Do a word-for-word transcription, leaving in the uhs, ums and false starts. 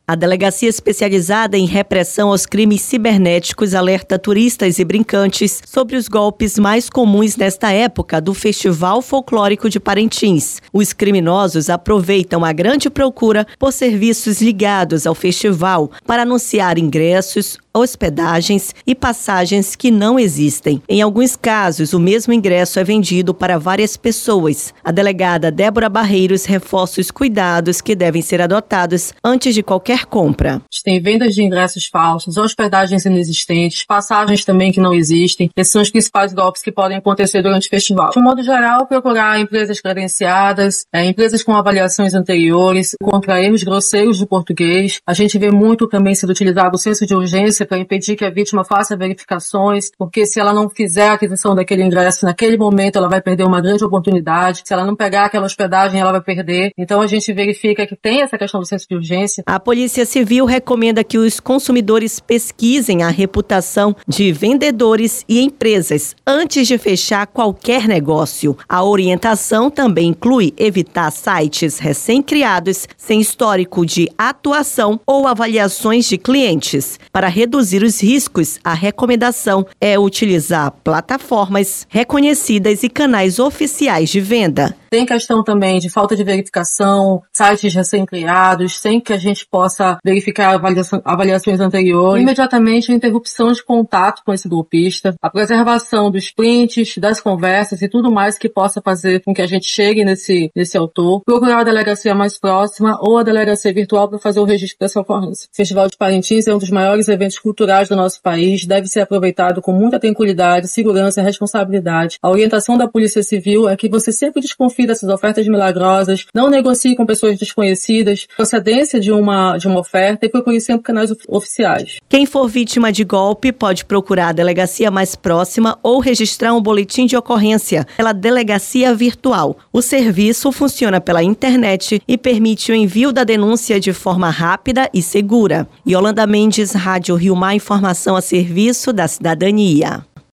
A Delegacia Especializada em Repressão aos Crimes Cibernéticos alerta turistas e brincantes sobre os golpes mais comuns nesta época do Festival Folclórico de Parintins. Os criminosos aproveitam a grande procura por serviços ligados ao festival para anunciar ingressos, hospedagens e passagens que não existem. Em alguns casos, o mesmo ingresso é vendido para várias pessoas. A delegada Débora Barreiros reforça os cuidados que devem ser adotados antes de qualquer compra. Tem vendas de ingressos falsos, hospedagens inexistentes, passagens também que não existem. Esses são os principais golpes que podem acontecer durante o festival. De um modo geral, procurar empresas credenciadas, é, empresas com avaliações anteriores, contra erros grosseiros de português. A gente vê muito também sendo utilizado o senso de urgência para impedir que a vítima faça verificações, porque se ela não fizer a aquisição daquele ingresso naquele momento, ela vai perder uma grande oportunidade. Se ela não pegar aquela hospedagem, ela vai perder. Então a gente verifica que tem essa questão do senso de urgência. A Polícia Civil recomenda que os consumidores pesquisem a reputação de vendedores e empresas antes de fechar qualquer negócio. A orientação também inclui evitar sites recém-criados sem histórico de atuação ou avaliações de clientes. Para reduzir os riscos, a recomendação é utilizar plataformas reconhecidas e canais oficiais de venda. Tem questão também de falta de verificação, sites recém-criados, sem que a gente possa verificar avaliação, avaliações anteriores. Imediatamente a interrupção de contato com esse golpista, a preservação dos prints, das conversas e tudo mais que possa fazer com que a gente chegue nesse, nesse autor. Procurar a delegacia mais próxima ou a delegacia virtual para fazer o registro dessa ocorrência. O Festival de Parintins é um dos maiores eventos culturais do nosso país, deve ser aproveitado com muita tranquilidade, segurança e responsabilidade. A orientação da Polícia Civil é que você sempre desconfie dessas ofertas milagrosas, não negocie com pessoas desconhecidas, procedência de uma, de uma oferta e procure sempre canais oficiais. Quem for vítima de golpe pode procurar a delegacia mais próxima ou registrar um boletim de ocorrência pela delegacia virtual. O serviço funciona pela internet e permite o envio da denúncia de forma rápida e segura. Yolanda Mendes, Rádio Rio Mar, informação a serviço da cidadania.